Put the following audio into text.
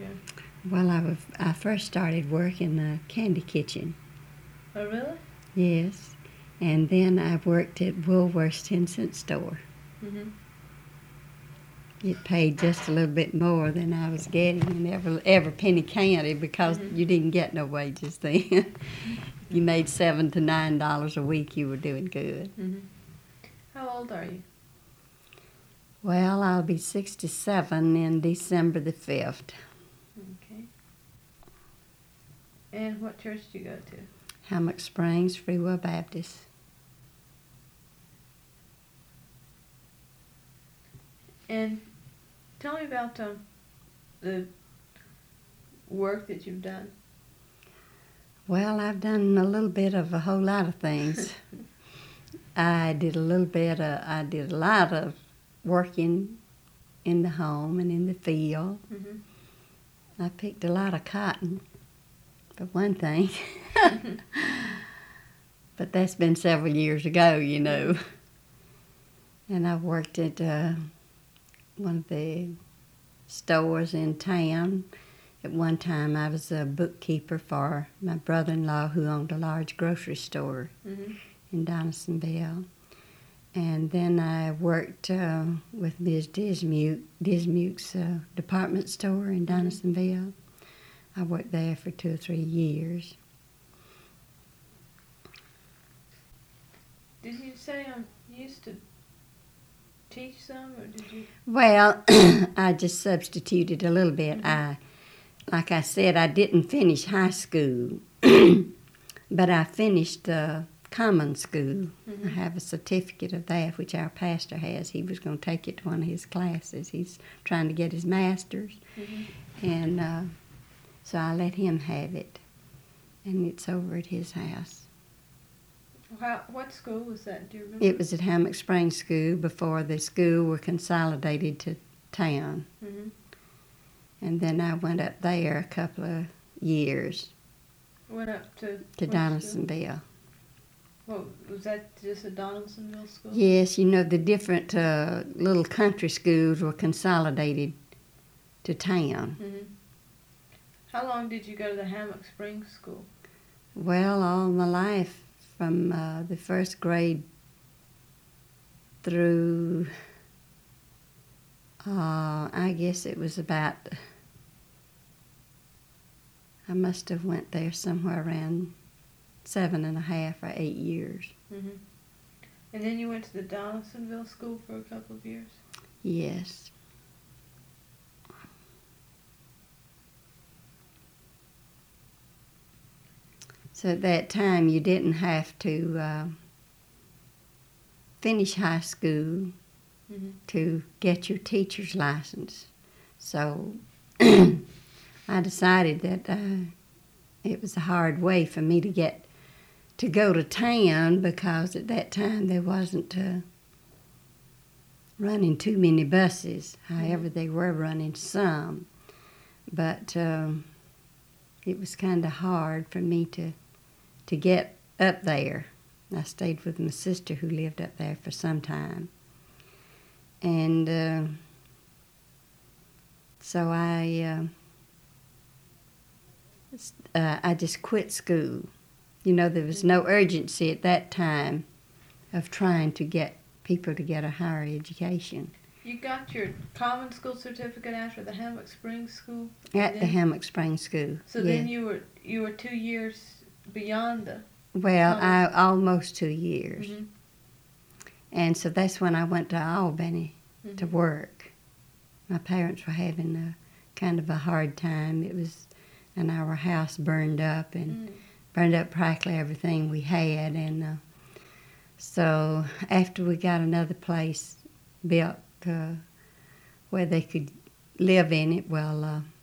ago? Well, I first started work in the candy kitchen. Oh, really? Yes. And then I worked at Woolworth's 10-cent store. Mm-hmm. It paid just a little bit more than I was getting in every penny counted because you didn't get no wages then. You made $7 to $9 a week, you were doing good. Mm-hmm. How old are you? Well, I'll be 67 in December the 5th. Okay. And what church do you go to? Hammock Springs Free Will Baptist. And tell me about the work that you've done. Well, I've done a little bit of a whole lot of things. I did a lot of working in the home and in the field. Mm-hmm. I picked a lot of cotton, for one thing. But that's been several years ago, you know. And I worked at one of the stores in town. At one time, I was a bookkeeper for my brother-in-law who owned a large grocery store in Donaldsonville. And then I worked with Ms. Dismuke's department store in Donaldsonville. I worked there for 2 or 3 years. Did you say you used to teach some, or did you? Well, I just substituted a little bit. Like I said, I didn't finish high school, but I finished common school. I have a certificate of that, which our pastor has. He was going to take it to one of his classes. He's trying to get his master's, and so I let him have it, and it's over at his house. What school was that? Do you remember? It was at Hammock Springs School before the school were consolidated to town. Mm-hmm. And then I went up there a couple of years. Went up to Donaldsonville. Well, was that just a Donaldsonville school? Yes, you know, the different little country schools were consolidated to town. Mm-hmm. How long did you go to the Hammock Springs School? Well, all my life, from the first grade through, I guess it was about, I must have went there somewhere around 7.5 or 8 years. Mm-hmm. And then you went to the Donaldsonville School for a couple of years? Yes. So at that time, you didn't have to finish high school to get your teacher's license. So I decided that it was a hard way for me to go to town, because at that time there wasn't running too many buses. However, they were running some. But it was kind of hard for me to get up there. I stayed with my sister who lived up there for some time. And so I just quit school. You know, there was no urgency at that time of trying to get people to get a higher education. You got your common school certificate after the Hammock Springs School? At the Hammock Springs School. So then you were 2 years beyond the... Well, almost 2 years. Mm-hmm. And so that's when I went to Albany to work. My parents were having a kind of a hard time. It was, and our house burned up, and burned up practically everything we had. And so after we got another place built where they could live in it, well,